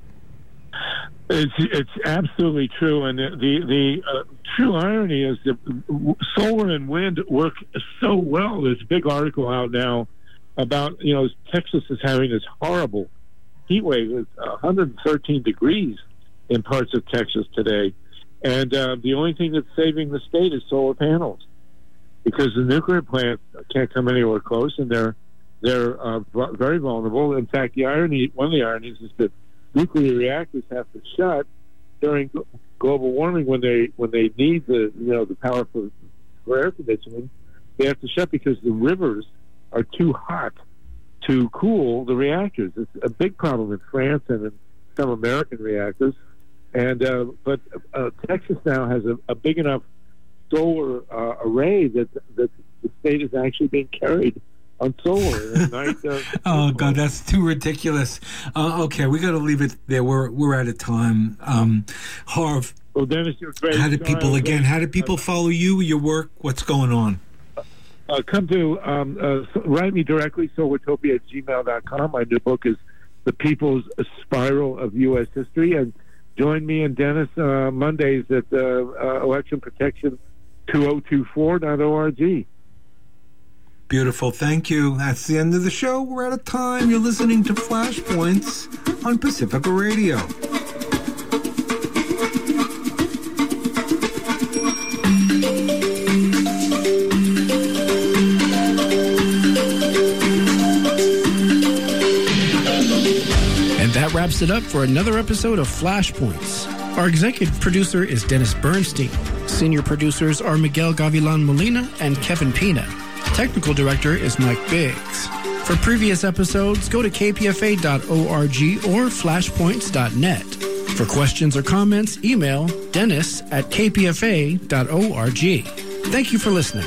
It's absolutely true, and the true irony is that solar and wind work so well. There's a big article out now about Texas is having this horrible heat wave. It's 113 degrees in parts of Texas today, and the only thing that's saving the state is solar panels, because the nuclear plants can't come anywhere close, and they're very vulnerable. In fact, one of the ironies is that nuclear reactors have to shut during global warming when they need the power for air conditioning. They have to shut because the rivers are too hot to cool the reactors. It's a big problem in France and in some American reactors. And but Texas now has a big enough solar array that the state is actually being carried on solar. And oh God, that's too ridiculous. Okay, we got to leave it there. We're out of time. Harv, well, Dennis, you're great. How do people follow you, your work? What's going on? Come to write me directly, solartopia@gmail.com. My new book is The People's Spiral of U.S. History, and join me and Dennis Mondays at Election Protection 2024.org. Beautiful. Thank you. That's the end of the show. We're out of time. You're listening to Flashpoints on Pacifica Radio. And that wraps it up for another episode of Flashpoints. Our executive producer is Dennis Bernstein. Senior producers are Miguel Gavilan Molina and Kevin Pina. Technical director is Mike Biggs. For previous episodes, go to kpfa.org or flashpoints.net. For questions or comments, email dennis@kpfa.org. Thank you for listening.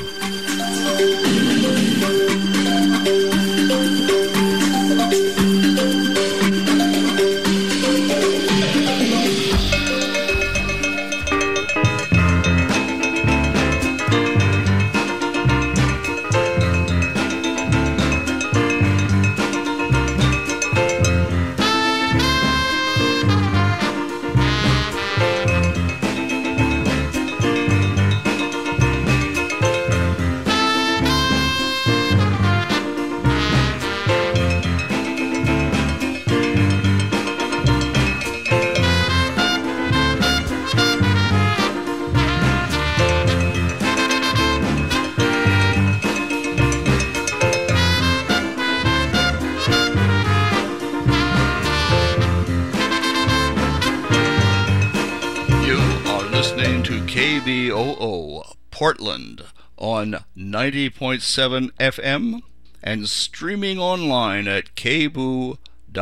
KBOO Portland on 90.7 FM and streaming online at kboo.fm.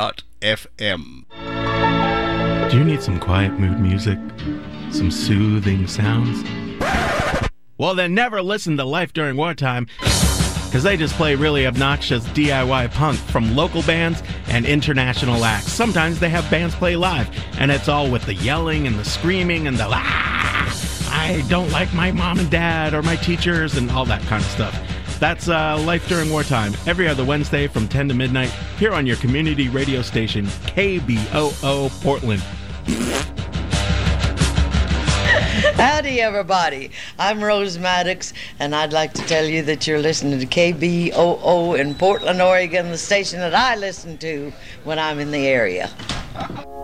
Do you need some quiet mood music? Some soothing sounds? Well, then never listen to Life During Wartime, because they just play really obnoxious DIY punk from local bands and international acts. Sometimes they have bands play live, and it's all with the yelling and the screaming and the I don't like my mom and dad or my teachers and all that kind of stuff. That's Life During Wartime, every other Wednesday from 10 to midnight here on your community radio station, KBOO Portland. Howdy, everybody. I'm Rose Maddox, and I'd like to tell you that you're listening to KBOO in Portland, Oregon, the station that I listen to when I'm in the area.